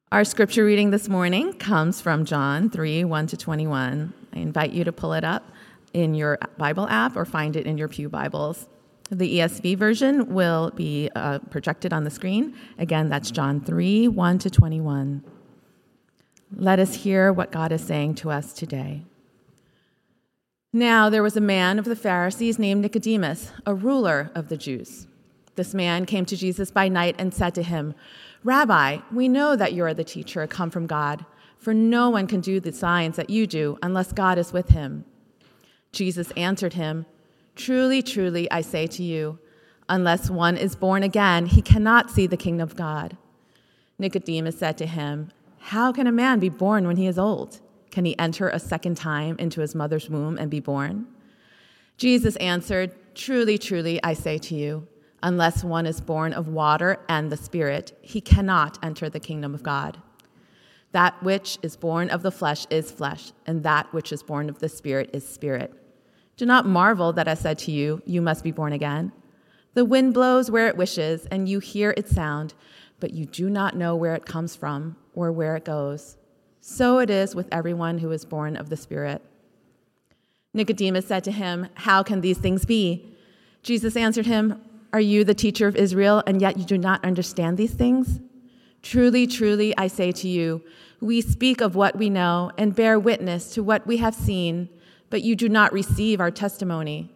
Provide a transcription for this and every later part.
Our scripture reading this morning comes from John 3, 1 to 21. I invite you to pull it up in your Bible app or find it in your pew Bibles. The ESV version will be projected on the screen. Again, that's John 3, 1 to 21. Let us hear what God is saying to us today. Now there was a man of the Pharisees named Nicodemus, a ruler of the Jews. This man came to Jesus by night and said to him, "Rabbi, we know that you are the teacher come from God, for no one can do the signs that you do unless God is with him." Jesus answered him, "Truly, truly, I say to you, unless one is born again, he cannot see the kingdom of God." Nicodemus said to him, "How can a man be born when he is old? Can he enter a second time into his mother's womb and be born?" Jesus answered, "Truly, truly, I say to you, unless one is born of water and the Spirit, he cannot enter the kingdom of God. That which is born of the flesh is flesh, and that which is born of the Spirit is spirit. Do not marvel that I said to you, you must be born again. The wind blows where it wishes, and you hear its sound, but you do not know where it comes from or where it goes. So it is with everyone who is born of the Spirit." Nicodemus said to him, "How can these things be?" Jesus answered him, "Are you the teacher of Israel, and yet you do not understand these things? Truly, truly, I say to you, we speak of what we know and bear witness to what we have seen, but you do not receive our testimony.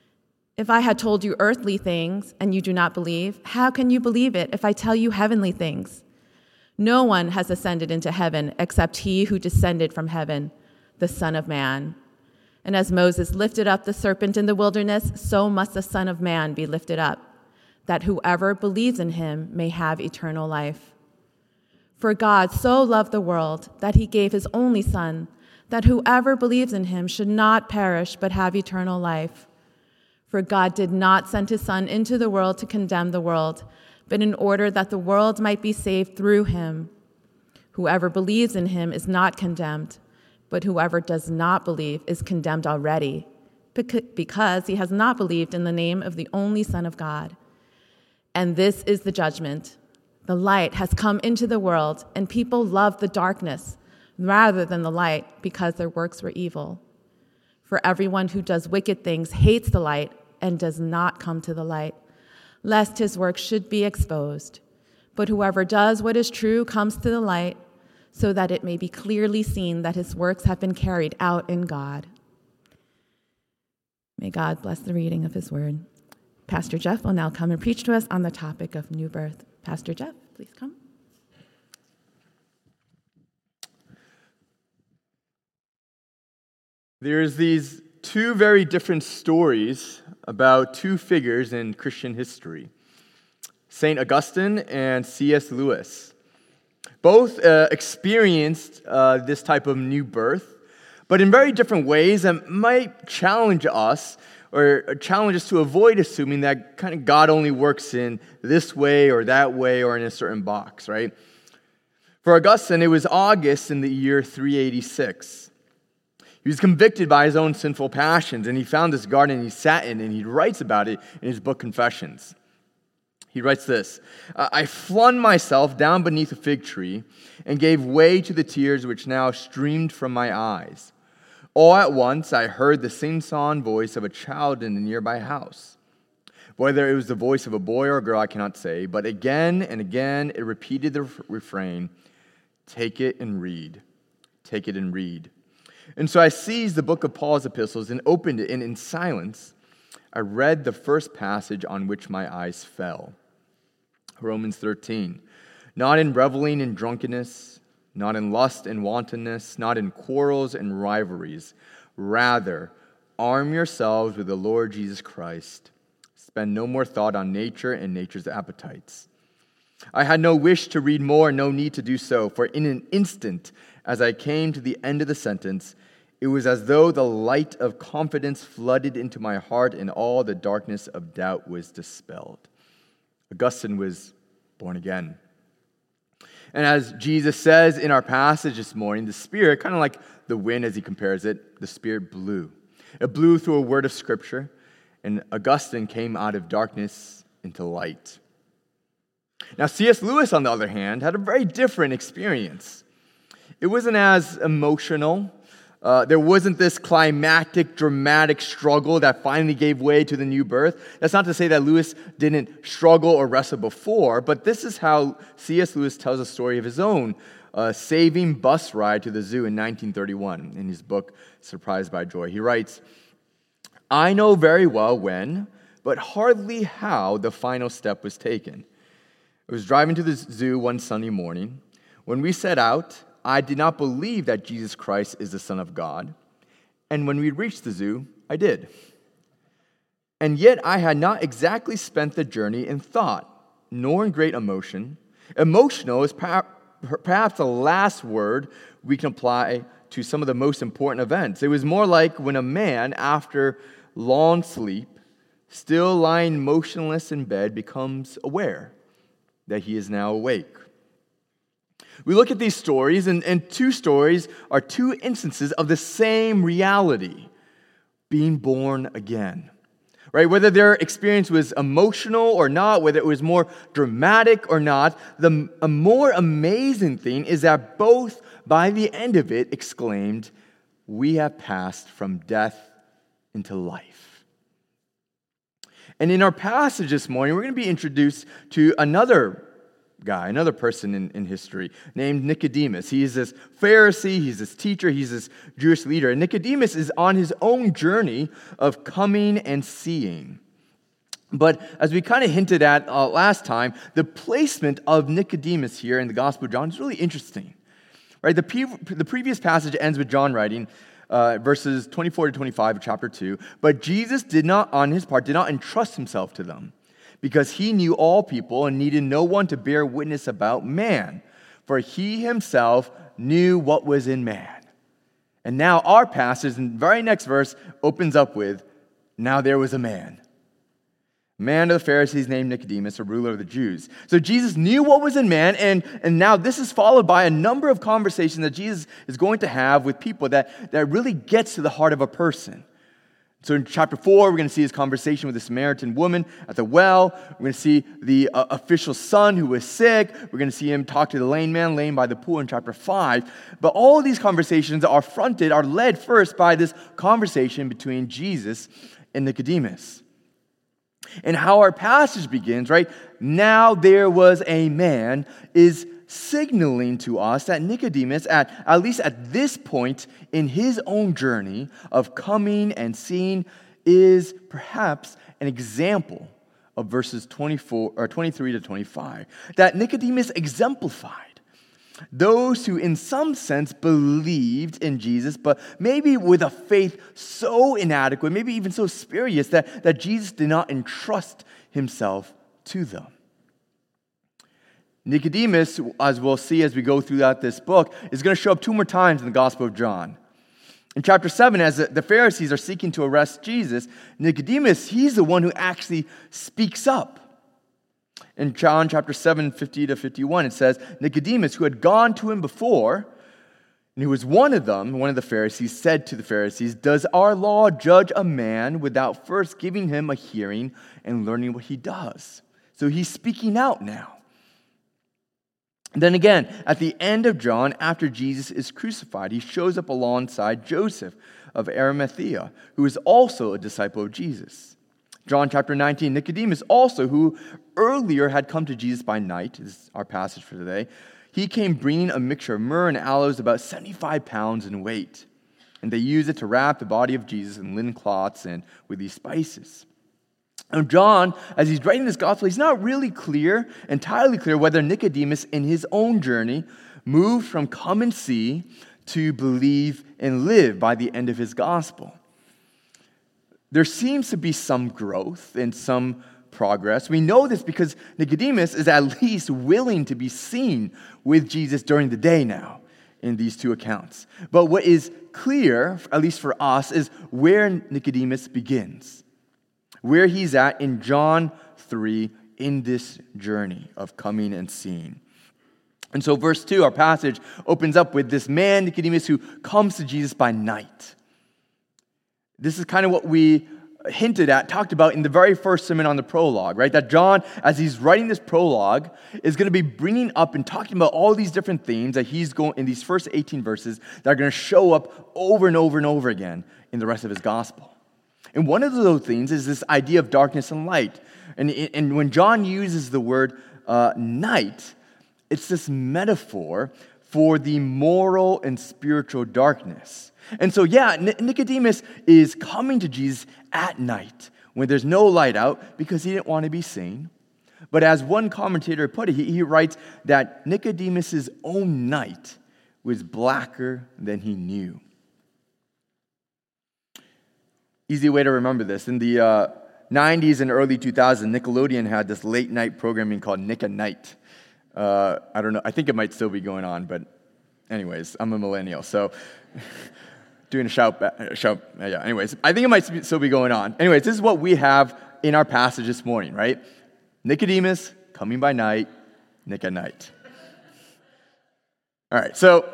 If I had told you earthly things and you do not believe, how can you believe it if I tell you heavenly things? No one has ascended into heaven except he who descended from heaven, the Son of Man. And as Moses lifted up the serpent in the wilderness, so must the Son of Man be lifted up, that whoever believes in him may have eternal life. For God so loved the world that he gave his only Son, that whoever believes in him should not perish but have eternal life. For God did not send his Son into the world to condemn the world, but in order that the world might be saved through him. Whoever believes in him is not condemned, but whoever does not believe is condemned already, because he has not believed in the name of the only Son of God. And this is the judgment. The light has come into the world, and people love the darkness rather than the light, because their works were evil. For everyone who does wicked things hates the light and does not come to the light, lest his work should be exposed. But whoever does what is true comes to the light, so that it may be clearly seen that his works have been carried out in God. May God bless the reading of his word. Pastor Jeff will now come and preach to us on the topic of new birth. Pastor Jeff, please come. There's these two very different stories about two figures in Christian history, St. Augustine and C.S. Lewis. Both experienced this type of new birth, but in very different ways that might challenge us to avoid assuming that kind of God only works in this way or that way or in a certain box, right? For Augustine, it was August in the year 386. He was convicted by his own sinful passions, and he found this garden he sat in, and he writes about it in his book Confessions. He writes this, "I flung myself down beneath a fig tree and gave way to the tears which now streamed from my eyes. All at once I heard the sing-song voice of a child in the nearby house. Whether it was the voice of a boy or a girl, I cannot say, but again and again it repeated the refrain, 'Take it and read, take it and read.' And so I seized the book of Paul's epistles and opened it, and in silence I read the first passage on which my eyes fell. Romans 13. Not in reveling and drunkenness, not in lust and wantonness, not in quarrels and rivalries. Rather, arm yourselves with the Lord Jesus Christ. Spend no more thought on nature and nature's appetites." I had no wish to read more, no need to do so, for in an instant, as I came to the end of the sentence, it was as though the light of confidence flooded into my heart and all the darkness of doubt was dispelled. Augustine was born again. And as Jesus says in our passage this morning, the Spirit, kind of like the wind as he compares it, the Spirit blew. It blew through a word of Scripture, and Augustine came out of darkness into light. Now, C.S. Lewis, on the other hand, had a very different experience. It wasn't as emotional. There wasn't this climactic, dramatic struggle that finally gave way to the new birth. That's not to say that Lewis didn't struggle or wrestle before, but this is how C.S. Lewis tells a story of his own saving bus ride to the zoo in 1931 in his book, Surprised by Joy. He writes, "I know very well when, but hardly how the final step was taken. I was driving to the zoo one Sunday morning. When we set out, I did not believe that Jesus Christ is the Son of God. And when we reached the zoo, I did. And yet I had not exactly spent the journey in thought, nor in great emotion. Emotional is perhaps the last word we can apply to some of the most important events. It was more like when a man, after long sleep, still lying motionless in bed, becomes aware that he is now awake." We look at these stories, and two stories are two instances of the same reality, being born again. Right? Whether their experience was emotional or not, whether it was more dramatic or not, a more amazing thing is that both, by the end of it, exclaimed, "We have passed from death into life." And in our passage this morning, we're going to be introduced to another guy, another person in history named Nicodemus. He is this Pharisee, he's this teacher, he's this Jewish leader. And Nicodemus is on his own journey of coming and seeing. But as we kind of hinted at last time, the placement of Nicodemus here in the Gospel of John is really interesting. Right? The previous passage ends with John writing, verses 24 to 25 of chapter 2, "But Jesus did not entrust himself to them, because he knew all people and needed no one to bear witness about man, for he himself knew what was in man." And now our passage, in the very next verse, opens up with, "Now there was a man of the Pharisees named Nicodemus, a ruler of the Jews." So Jesus knew what was in man, and now this is followed by a number of conversations that Jesus is going to have with people that really gets to the heart of a person. So in chapter 4, we're going to see his conversation with the Samaritan woman at the well. We're going to see the official's son who was sick. We're going to see him talk to the lame man laying by the pool in chapter 5. But all of these conversations are led first by this conversation between Jesus and Nicodemus. And how our passage begins, right? "Now there was a man," is signaling to us that Nicodemus, at least at this point in his own journey of coming and seeing, is perhaps an example of verses 23 to 25. That Nicodemus exemplified those who in some sense believed in Jesus, but maybe with a faith so inadequate, maybe even so spurious, that Jesus did not entrust himself to them. Nicodemus, as we'll see as we go throughout this book, is going to show up 2 more times in the Gospel of John. In chapter 7, as the Pharisees are seeking to arrest Jesus, Nicodemus, he's the one who actually speaks up. In John chapter 7, 50 to 51, it says, "Nicodemus, who had gone to him before, and who was one of the Pharisees, said to the Pharisees, 'Does our law judge a man without first giving him a hearing and learning what he does?'" So he's speaking out now. Then again, at the end of John, after Jesus is crucified, he shows up alongside Joseph of Arimathea, who is also a disciple of Jesus. John chapter 19, Nicodemus also, who earlier had come to Jesus by night, this is our passage for today, he came bringing a mixture of myrrh and aloes about 75 pounds in weight. And they used it to wrap the body of Jesus in linen cloths and with these spices. Now, John, as he's writing this gospel, he's not really entirely clear whether Nicodemus in his own journey moved from come and see to believe and live by the end of his gospel. There seems to be some growth and some progress. We know this because Nicodemus is at least willing to be seen with Jesus during the day now in these 2 accounts. But what is clear, at least for us, is where Nicodemus begins. Where he's at in John 3 in this journey of coming and seeing. And so verse 2, our passage, opens up with this man, Nicodemus, who comes to Jesus by night. This is kind of what we hinted at, talked about in the very first sermon on the prologue, right? That John, as he's writing this prologue, is going to be bringing up and talking about all these different themes that he's going in these first 18 verses that are going to show up over and over and over again in the rest of his gospel. And one of those themes is this idea of darkness and light. And when John uses the word night, it's this metaphor for the moral and spiritual darkness. And so, Nicodemus is coming to Jesus at night when there's no light out because he didn't want to be seen. But as one commentator put it, he writes that Nicodemus' own night was blacker than he knew. Easy way to remember this. In the 90s and early 2000s, Nickelodeon had this late night programming called Nick at Night. I don't know. I think it might still be going on, but anyways, I'm a millennial, so doing a shout. Anyways, I think it might still be going on. Anyways, this is what we have in our passage this morning, right? Nicodemus coming by night, Nick at night. All right, so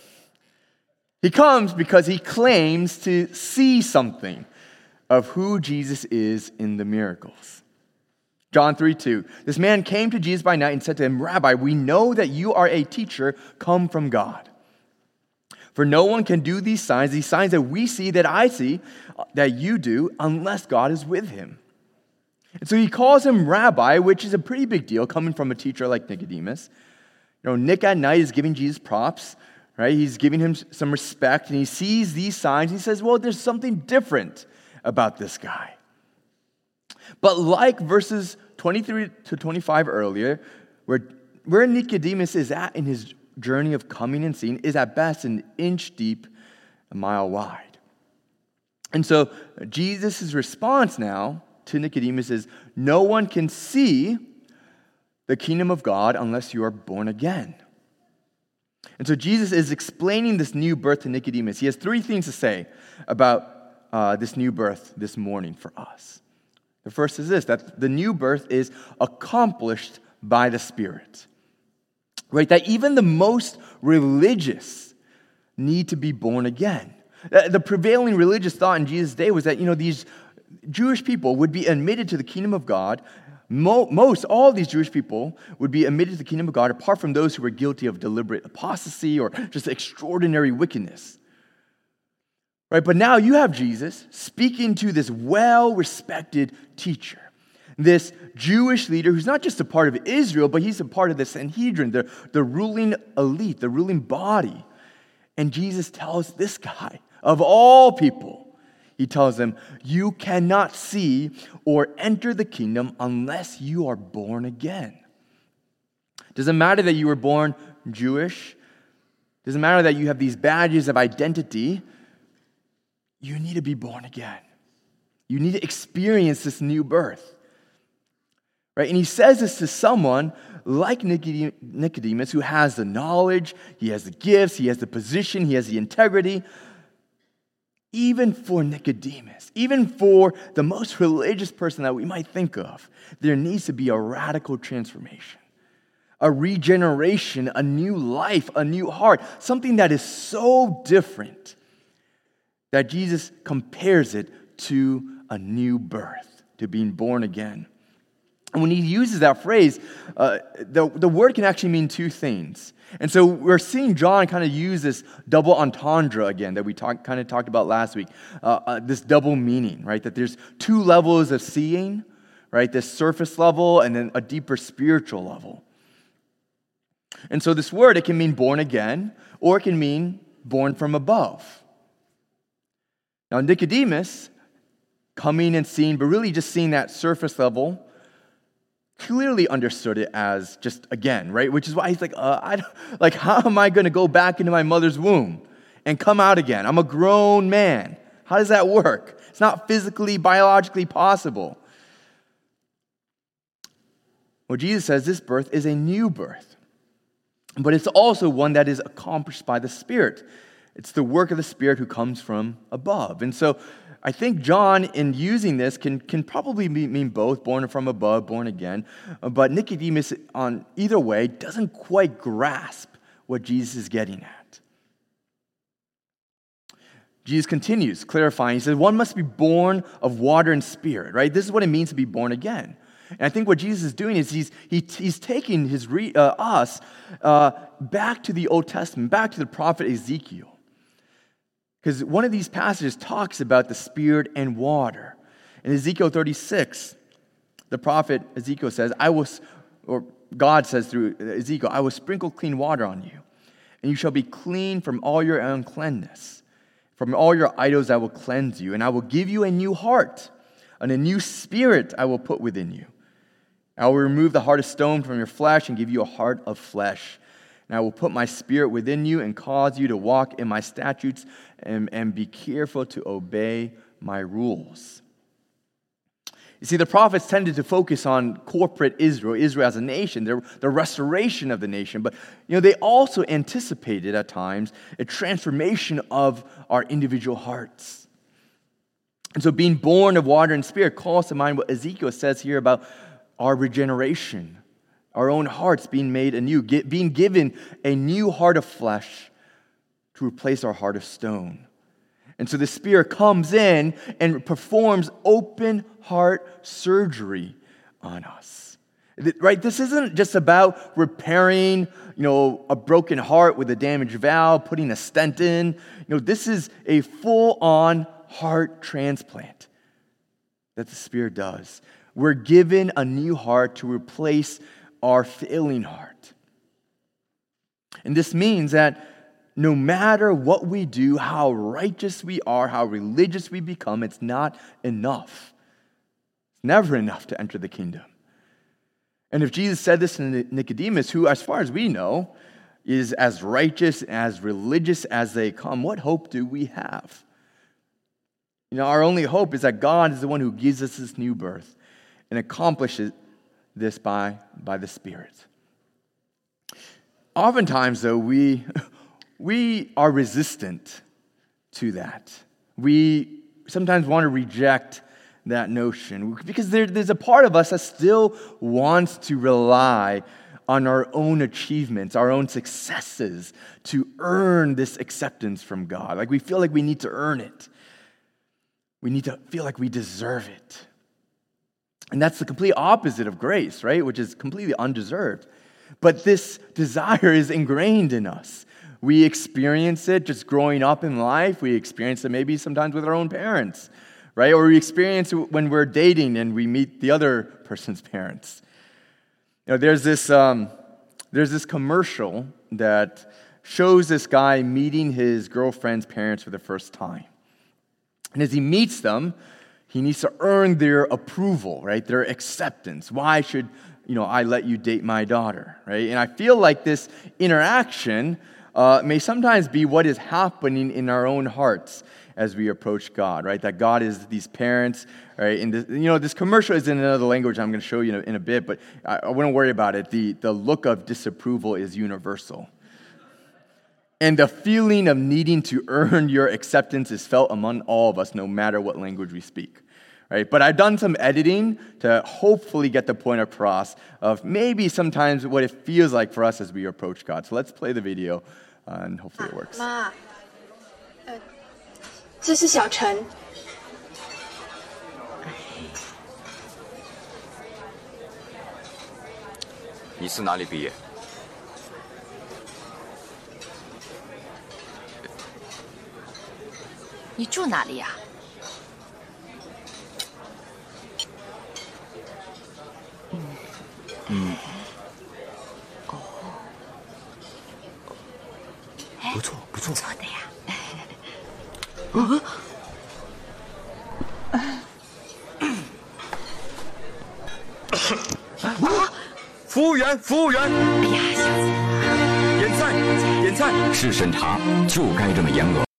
he comes because he claims to see something of who Jesus is in the miracles. John 3:2. This man came to Jesus by night and said to him, "Rabbi, we know that you are a teacher come from God. For no one can do these signs that we see, that I see, that you do, unless God is with him." And so he calls him Rabbi, which is a pretty big deal coming from a teacher like Nicodemus. Nick at night is giving Jesus props, right? He's giving him some respect, and he sees these signs. He says, well, there's something different about this guy. But like verses 23 to 25 earlier, where Nicodemus is at in his journey of coming and seeing is at best an inch deep, a mile wide. And so Jesus' response now to Nicodemus is, no one can see the kingdom of God unless you are born again. And so Jesus is explaining this new birth to Nicodemus. He has three things to say about this new birth this morning for us. The first is this, that the new birth is accomplished by the Spirit. Right? That even the most religious need to be born again. The prevailing religious thought in Jesus' day was that, these Jewish people would be admitted to the kingdom of God. All these Jewish people would be admitted to the kingdom of God apart from those who were guilty of deliberate apostasy or just extraordinary wickedness. Right? But now you have Jesus speaking to this well-respected teacher, this Jewish leader who's not just a part of Israel, but he's a part of the Sanhedrin, the ruling elite, the ruling body. And Jesus tells this guy, of all people, he tells him, you cannot see or enter the kingdom unless you are born again. Doesn't matter that you were born Jewish. Doesn't matter that you have these badges of identity. You need to be born again. You need to experience this new birth. Right? And he says this to someone like Nicodemus who has the knowledge, he has the gifts, he has the position, he has the integrity. Even for Nicodemus, even for the most religious person that we might think of, there needs to be a radical transformation, a regeneration, a new life, a new heart, something that is so different that Jesus compares it to a new birth, to being born again. And when he uses that phrase, the word can actually mean two things. And so we're seeing John kind of use this double entendre again that we kind of talked about last week, this double meaning, right? That there's two levels of seeing, right? This surface level and then a deeper spiritual level. And so this word, it can mean born again, or it can mean born from above. Now Nicodemus, coming and seeing, but really just seeing that surface level, clearly understood it as just again, right? Which is why he's like, how am I going to go back into my mother's womb and come out again? I'm a grown man. How does that work? It's not physically, biologically possible. Well, Jesus says this birth is a new birth, but it's also one that is accomplished by the Spirit. It's the work of the Spirit who comes from above. And so I think John, in using this, can probably mean both, born from above, born again. But Nicodemus, on either way, doesn't quite grasp what Jesus is getting at. Jesus continues, clarifying. He says, one must be born of water and spirit, right? This is what it means to be born again. And I think what Jesus is doing is he's taking us back to the Old Testament, back to the prophet Ezekiel. Because one of these passages talks about the spirit and water. In Ezekiel 36, the prophet Ezekiel says, God says through Ezekiel, I will sprinkle clean water on you, and you shall be clean from all your uncleanness. From all your idols I will cleanse you, and I will give you a new heart, and a new spirit I will put within you. I will remove the heart of stone from your flesh and give you a heart of flesh. And I will put my spirit within you and cause you to walk in my statutes and be careful to obey my rules. You see, the prophets tended to focus on corporate Israel as a nation, the restoration of the nation. But they also anticipated at times a transformation of our individual hearts. And so being born of water and spirit calls to mind what Ezekiel says here about our regeneration, our own hearts being made anew, being given a new heart of flesh to replace our heart of stone. And so the Spirit comes in and performs open heart surgery on us. Right? This isn't just about repairing, a broken heart with a damaged valve, putting a stent in. This is a full-on heart transplant that the Spirit does. We're given a new heart to replace our failing heart. And this means that no matter what we do, how righteous we are, how religious we become, it's not enough. It's never enough to enter the kingdom. And if Jesus said this to Nicodemus, who, as far as we know, is as righteous, as religious as they come, what hope do we have? Our only hope is that God is the one who gives us this new birth and accomplishes this by the Spirit. Oftentimes, though, we are resistant to that. We sometimes want to reject that notion because there's a part of us that still wants to rely on our own achievements, our own successes to earn this acceptance from God. Like we feel like we need to earn it. We need to feel like we deserve it. And that's the complete opposite of grace, right? Which is completely undeserved. But this desire is ingrained in us. We experience it just growing up in life. We experience it maybe sometimes with our own parents, right? Or we experience it when we're dating and we meet the other person's parents. There's this commercial that shows this guy meeting his girlfriend's parents for the first time. And as he meets them, he needs to earn their approval, right? Their acceptance. Why should, I let you date my daughter, right? And I feel like this interaction may sometimes be what is happening in our own hearts as we approach God, right? That God is these parents, right? And this commercial is in another language I'm going to show you in a bit, but I wouldn't worry about it. The look of disapproval is universal. And the feeling of needing to earn your acceptance is felt among all of us, no matter what language we speak, right? But I've done some editing to hopefully get the point across of maybe sometimes what it feels like for us as we approach God. So let's play the video, and hopefully it works. 妈，这是小陈。 你是哪里毕业？ 你住哪里呀？ 不错，不错。 错的呀。 服务员，服务员！ 哎呀，小子， 点菜，点菜。是审查，就该这么严格。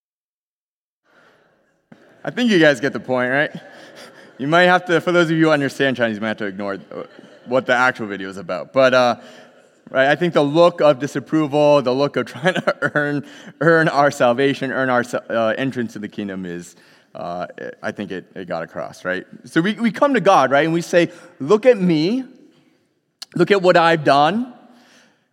I think you guys get the point, right? You might have to, for those of you who understand Chinese, you might have to ignore what the actual video is about. But right, I think the look of disapproval, the look of trying to earn our salvation, earn our entrance to the kingdom is, I think it got across, right? So we come to God, right, and we say, look at me, look at what I've done,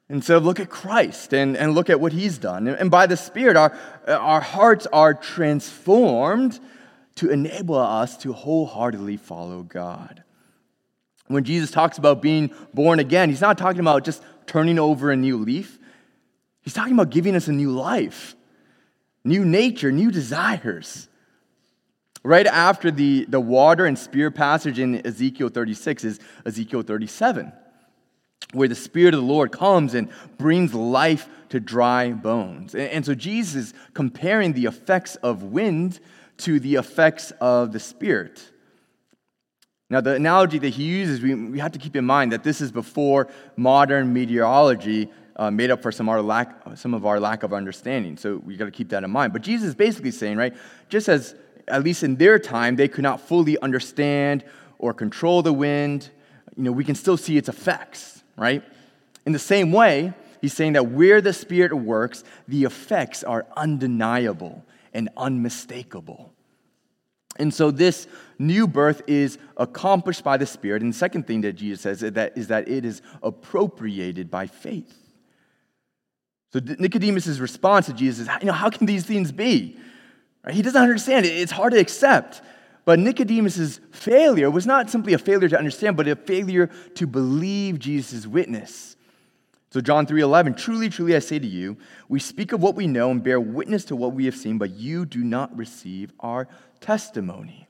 Instead, look at Christ and look at what he's done. And by the Spirit, our hearts are transformed to enable us to wholeheartedly follow God. When Jesus talks about being born again, he's not talking about just turning over a new leaf. He's talking about giving us a new life, new nature, new desires. Right after the water and spear passage in Ezekiel 36 is Ezekiel 37, where the Spirit of the Lord comes and brings life to dry bones. And so Jesus is comparing the effects of wind to the effects of the Spirit. Now, the analogy that he uses, we have to keep in mind that this is before modern meteorology made up for some of our lack of understanding. So we got to keep that in mind. But Jesus is basically saying, right, just as, at least in their time, they could not fully understand or control the wind, we can still see its effects, right? In the same way, he's saying that where the Spirit works, the effects are undeniable and unmistakable. And so this new birth is accomplished by the Spirit. And the second thing that Jesus says is that it is appropriated by faith. So Nicodemus' response to Jesus is, how can these things be? Right? He doesn't understand it. It's hard to accept. But Nicodemus' failure was not simply a failure to understand, but a failure to believe Jesus' witness. So John 3:11, truly, truly, I say to you, we speak of what we know and bear witness to what we have seen, but you do not receive our testimony.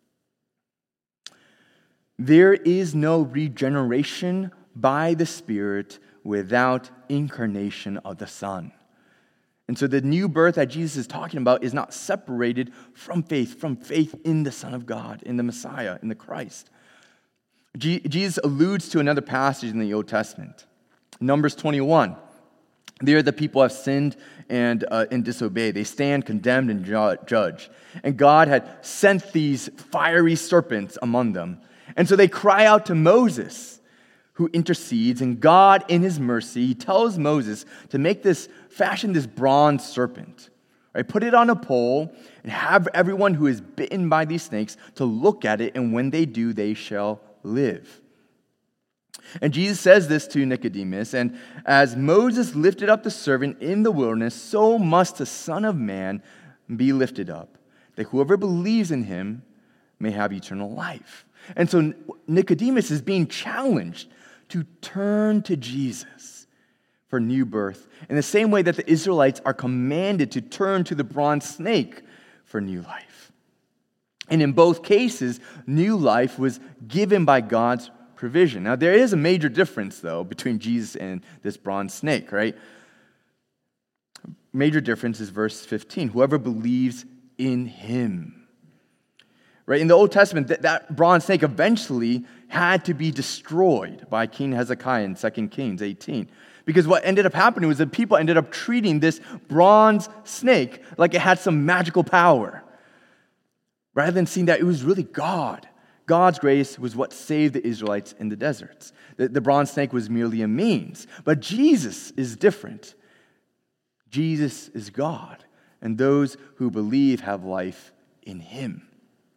There is no regeneration by the Spirit without incarnation of the Son. And so the new birth that Jesus is talking about is not separated from faith in the Son of God, in the Messiah, in the Christ. Jesus alludes to another passage in the Old Testament, Numbers 21. There the people have sinned and disobeyed. They stand condemned and judge. And God had sent these fiery serpents among them. And so they cry out to Moses, who intercedes. And God, in his mercy, tells Moses to fashion this bronze serpent. Right? Put it on a pole and have everyone who is bitten by these snakes to look at it. And when they do, they shall live. And Jesus says this to Nicodemus, and as Moses lifted up the serpent in the wilderness, so must the Son of Man be lifted up, that whoever believes in him may have eternal life. And so Nicodemus is being challenged to turn to Jesus for new birth, in the same way that the Israelites are commanded to turn to the bronze snake for new life. And in both cases, new life was given by God's provision. Now, there is a major difference, though, between Jesus and this bronze snake, right? Major difference is verse 15. Whoever believes in him. Right? In the Old Testament, that bronze snake eventually had to be destroyed by King Hezekiah in 2 Kings 18. Because what ended up happening was that people ended up treating this bronze snake like it had some magical power, rather than seeing that it was really God. God's grace was what saved the Israelites in the deserts. The bronze snake was merely a means. But Jesus is different. Jesus is God, and those who believe have life in him.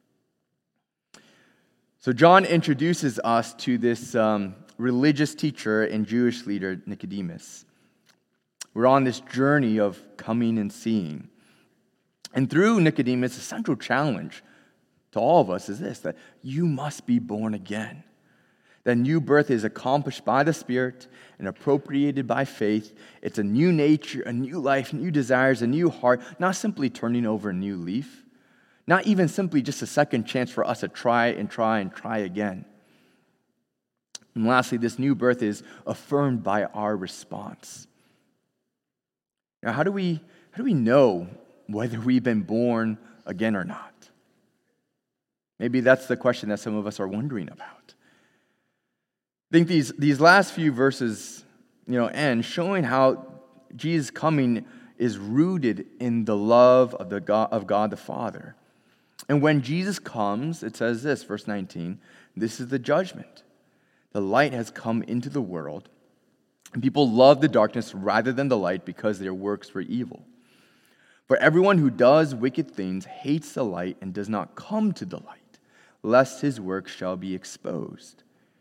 So John introduces us to this religious teacher and Jewish leader, Nicodemus. We're on this journey of coming and seeing. And through Nicodemus, the central challenge to all of us is this, that you must be born again. That new birth is accomplished by the Spirit and appropriated by faith. It's a new nature, a new life, new desires, a new heart, not simply turning over a new leaf, not even simply just a second chance for us to try again. And lastly, this new birth is affirmed by our response. Now, how do we know whether we've been born again or not? Maybe that's the question that some of us are wondering about. I think these last few verses, end showing how Jesus' coming is rooted in the love of God the Father. And when Jesus comes, it says this, verse 19, this is the judgment. The light has come into the world, and people love the darkness rather than the light because their works were evil. For everyone who does wicked things hates the light and does not come to the light, lest his works shall be exposed.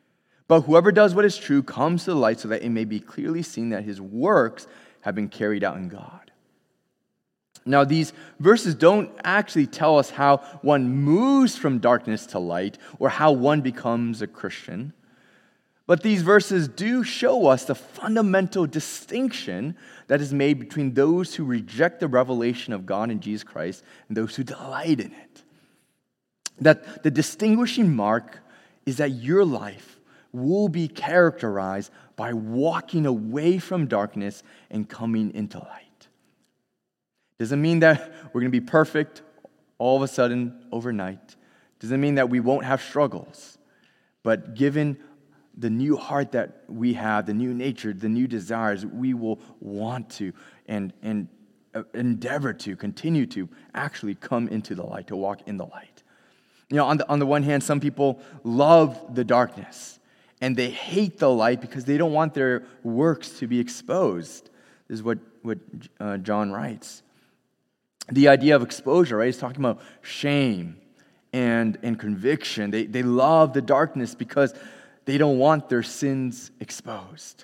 But whoever does what is true comes to the light so that it may be clearly seen that his works have been carried out in God. Now, these verses don't actually tell us how one moves from darkness to light or how one becomes a Christian. But these verses do show us the fundamental distinction that is made between those who reject the revelation of God in Jesus Christ and those who delight in it. That the distinguishing mark is that your life will be characterized by walking away from darkness and coming into light. Doesn't mean that we're going to be perfect all of a sudden overnight. Doesn't mean that we won't have struggles. But given the new heart that we have, the new nature, the new desires, we will want to and endeavor to continue to actually come into the light, to walk in the light. You know, on the one hand, some people love the darkness and they hate the light because they don't want their works to be exposed. This is what John writes. The idea of exposure, right? He's talking about shame and conviction. They love the darkness because they don't want their sins exposed.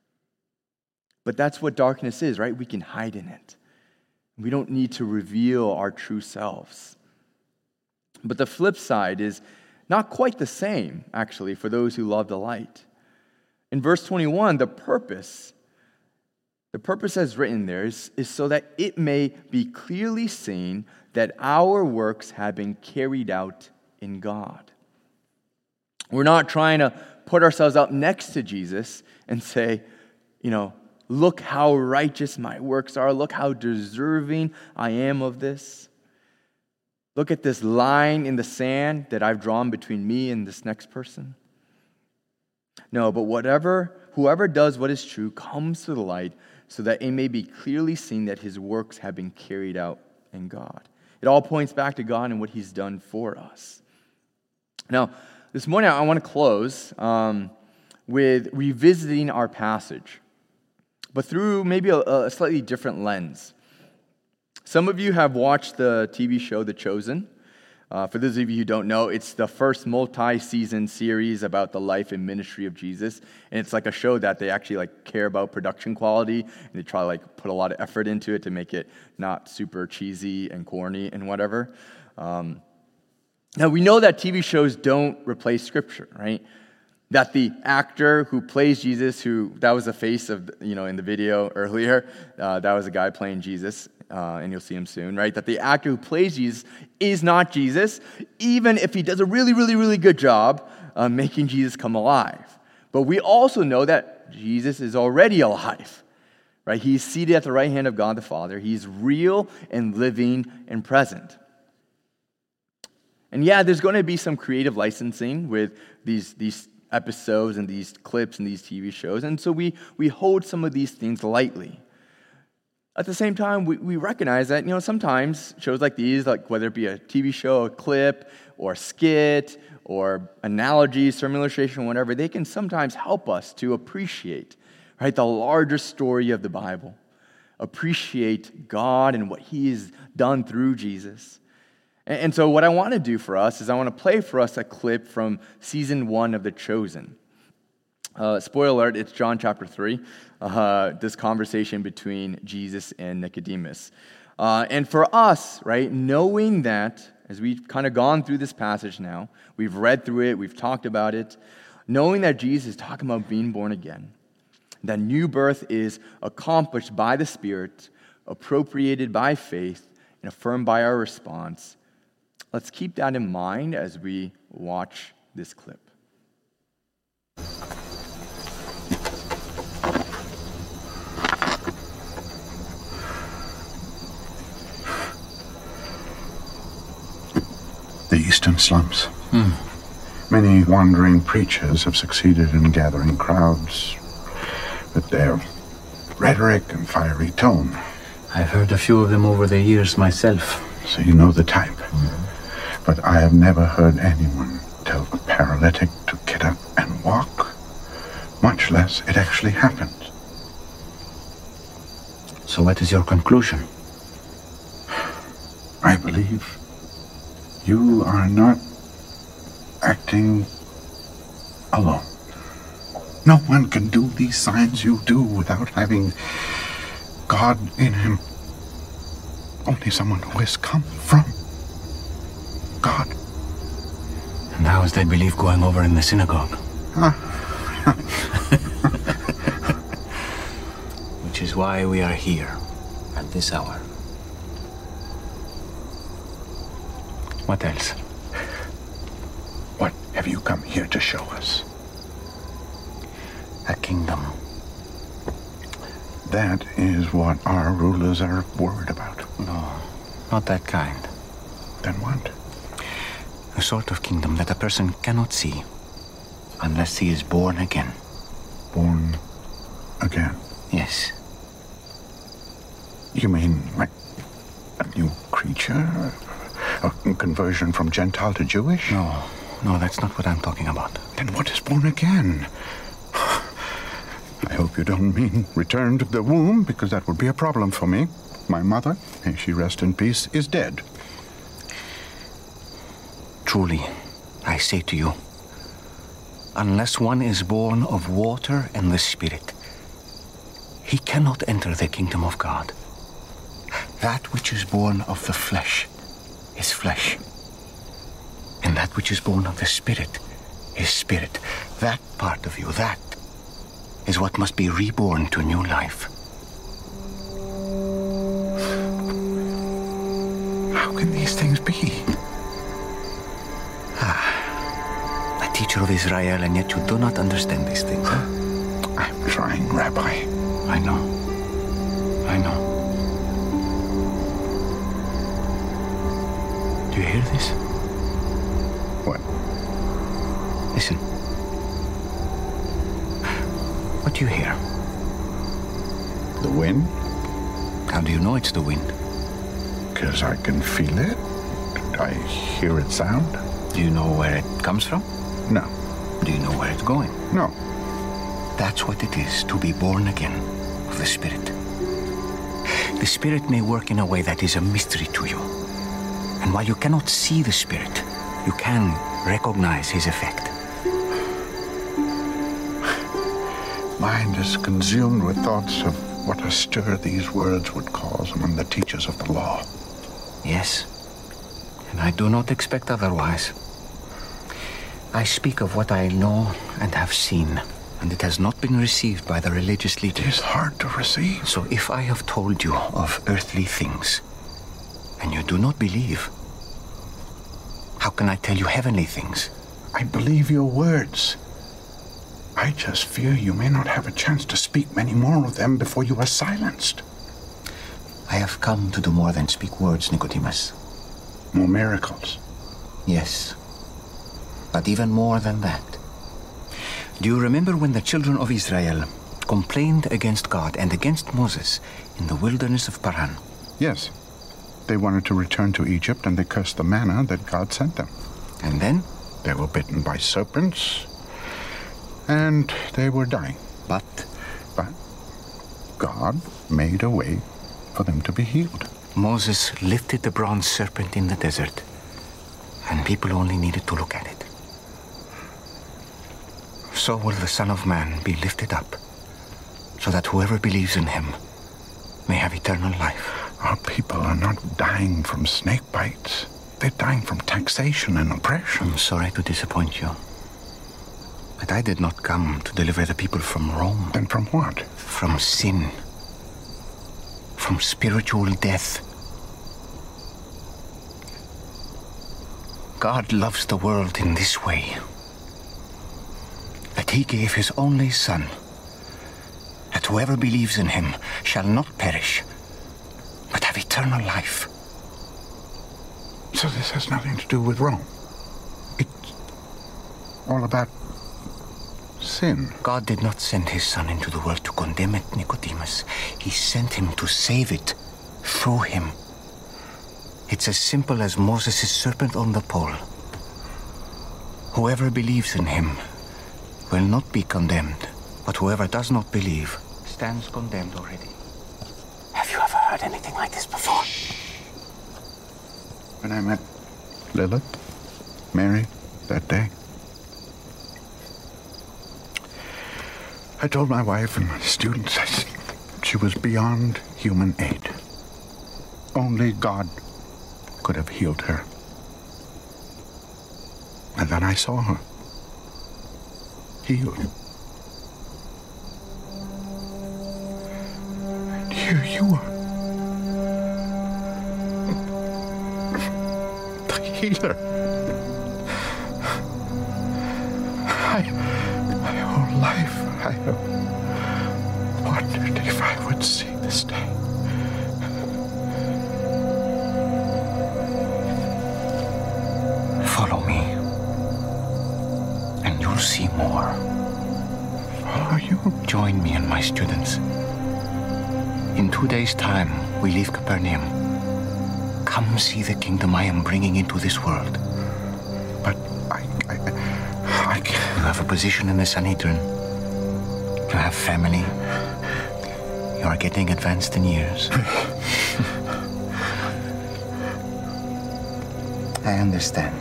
But that's what darkness is, right? We can hide in it. We don't need to reveal our true selves. But the flip side is not quite the same, actually, for those who love the light. In verse 21, the purpose as written there is so that it may be clearly seen that our works have been carried out in God. We're not trying to put ourselves up next to Jesus and say, you know, look how righteous my works are. Look how deserving I am of this. Look at this line in the sand that I've drawn between me and this next person. No, but whoever does what is true comes to the light so that it may be clearly seen that his works have been carried out in God. It all points back to God and what he's done for us. Now, this morning I want to close with revisiting our passage, but through maybe a slightly different lens. Some of you have watched the TV show The Chosen. For those of you who don't know, it's the first multi-season series about the life and ministry of Jesus. And it's like a show that they actually care about production quality, and they try to put a lot of effort into it to make it not super cheesy and corny and whatever. Now, we know that TV shows don't replace Scripture, right? That the actor who plays Jesus, that was the face of, in the video earlier, that was a guy playing Jesus, and you'll see him soon, right? That the actor who plays Jesus is not Jesus, even if he does a really, really, really good job making Jesus come alive. But we also know that Jesus is already alive, right? He's seated at the right hand of God the Father. He's real and living and present. And yeah, there's going to be some creative licensing with these episodes and these clips and these TV shows, and so we hold some of these things lightly. At the same time, we recognize that sometimes shows like these, whether it be a TV show, a clip, or a skit, or analogy, sermon illustration, whatever, they can sometimes help us to appreciate, right, the larger story of the Bible, appreciate God and what He has done through Jesus. And so what I want to do for us is I want to play for us a clip from season 1 of The Chosen. Spoiler alert, it's John chapter 3, this conversation between Jesus and Nicodemus. And for us, right, knowing that, as we've kind of gone through this passage now, we've read through it, we've talked about it, knowing that Jesus is talking about being born again, that new birth is accomplished by the Spirit, appropriated by faith, and affirmed by our response, let's keep that in mind as we watch this clip. The eastern slums. Many wandering preachers have succeeded in gathering crowds, but their rhetoric and fiery tone. I've heard a few of them over the years myself. So you know the type. But I have never heard anyone tell a paralytic to get up and walk, much less it actually happened. So what is your conclusion? I believe you are not acting alone. No one can do these signs you do without having God in him. Only someone who has come from God. And how is that belief going over in the synagogue? Which is why we are here at this hour. What else? What have you come here to show us? A kingdom. That is what our rulers are worried about. No, not that kind. Then what? A sort of kingdom that a person cannot see unless he is born again. Born again? Yes. You mean like a new creature? A conversion from Gentile to Jewish? No, that's not what I'm talking about. Then what is born again? I hope you don't mean return to the womb, because that would be a problem for me. My mother, may she rest in peace, is dead. Truly, I say to you, unless one is born of water and the Spirit, he cannot enter the kingdom of God. That which is born of the flesh is flesh, and that which is born of the Spirit is spirit. That part of you, that is what must be reborn to new life. How can these things be? A teacher of Israel, and yet you do not understand these things, huh? I'm trying, Rabbi. I know. Do you hear this? What? Listen. What do you hear? The wind? How do you know it's the wind? Because I can feel it. I hear it sound. Do you know where it comes from? No. Do you know where it's going? No. That's what it is to be born again of the Spirit. The Spirit may work in a way that is a mystery to you. And while you cannot see the Spirit, you can recognize his effect. Mind is consumed with thoughts of what a stir these words would cause among the teachers of the law. Yes, and I do not expect otherwise. I speak of what I know and have seen, and it has not been received by the religious It leaders. is hard to receive. So if I have told you of earthly things, and you do not believe, how can I tell you heavenly things? I believe your words. I just fear you may not have a chance to speak many more of them before you are silenced. I have come to do more than speak words, Nicodemus. More miracles. Yes, but even more than that. Do you remember when the children of Israel complained against God and against Moses in the wilderness of Paran? Yes. They wanted to return to Egypt, and they cursed the manna that God sent them. And then? They were bitten by serpents, and they were dying. But God made a way for them to be healed. Moses lifted the bronze serpent in the desert, and people only needed to look at it. So will the Son of Man be lifted up, so that whoever believes in him may have eternal life. Our people are not dying from snake bites. They're dying from taxation and oppression. I'm sorry to disappoint you, but I did not come to deliver the people from Rome. Then from what? From sin. From spiritual death. God loves the world in this way, that he gave his only Son, that whoever believes in him shall not perish, but have eternal life. So this has nothing to do with Rome. It's all about sin. God did not send his Son into the world to condemn it, Nicodemus. He sent him to save it through him. It's as simple as Moses' serpent on the pole. Whoever believes in him will not be condemned, but whoever does not believe stands condemned already. Have you ever heard anything like this before? When I met Lilith, Mary, that day, I told my wife and my students she was beyond human aid. Only God could have healed her. And then I saw her healed. And here you are. The healer. My whole life I have wondered if I would see this day. Follow me, and you'll see more. Follow you? Join me and my students. In 2 days' time, we leave Capernaum. Come see the kingdom I am bringing into this world. But I can't. You have a position in the Sanhedrin. You have family. You are getting advanced in years. I understand.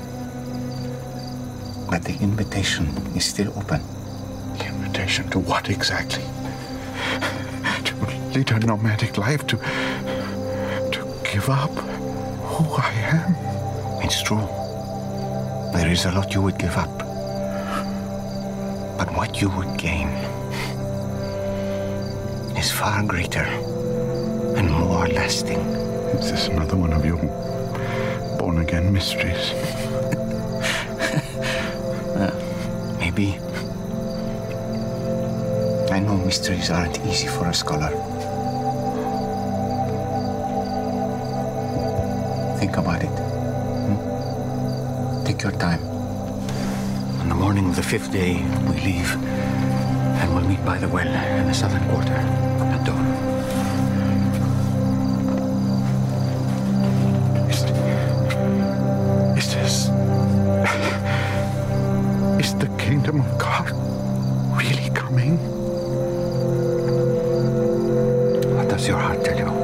But the invitation is still open. The invitation to what exactly? To lead a nomadic life, to give up who I am. It's true. There is a lot you would give up. But what you would gain is far greater and more lasting. Is this another one of your born-again mysteries? Maybe. I know mysteries aren't easy for a scholar. Think about it. Take your time. On the morning of the 5th day, we leave, and we'll meet by the well in the southern quarter at dawn. Is the kingdom of God really coming? What does your heart tell you?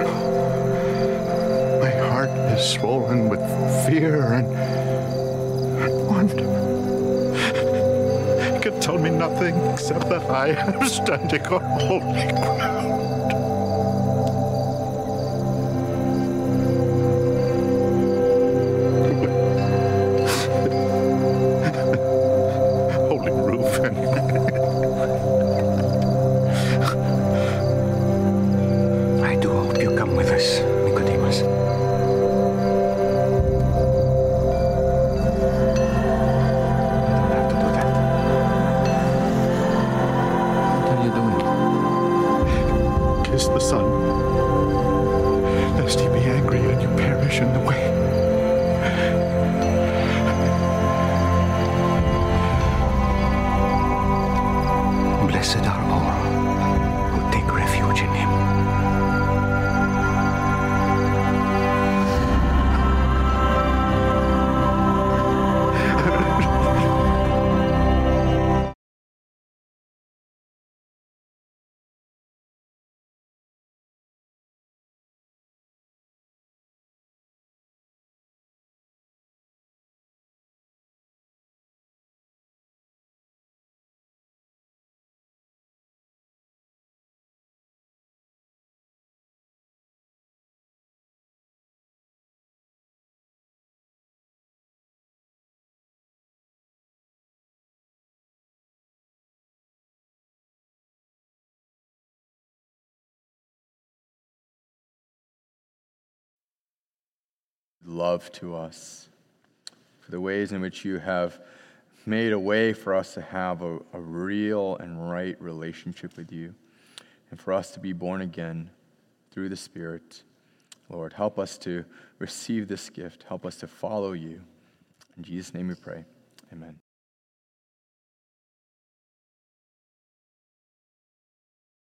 My heart is swollen with fear and wonder. It can tell me nothing except that I am standing on holy ground. Holy roof, anyway. I do hope you come with us, Nicodemus. Kiss the Son, lest he be angry and you perish in the way. Blessed are all who take refuge in him. Love to us, for the ways in which you have made a way for us to have a real and right relationship with you, and for us to be born again through the Spirit. Lord, help us to receive this gift. Help us to follow you. In Jesus' name we pray. Amen.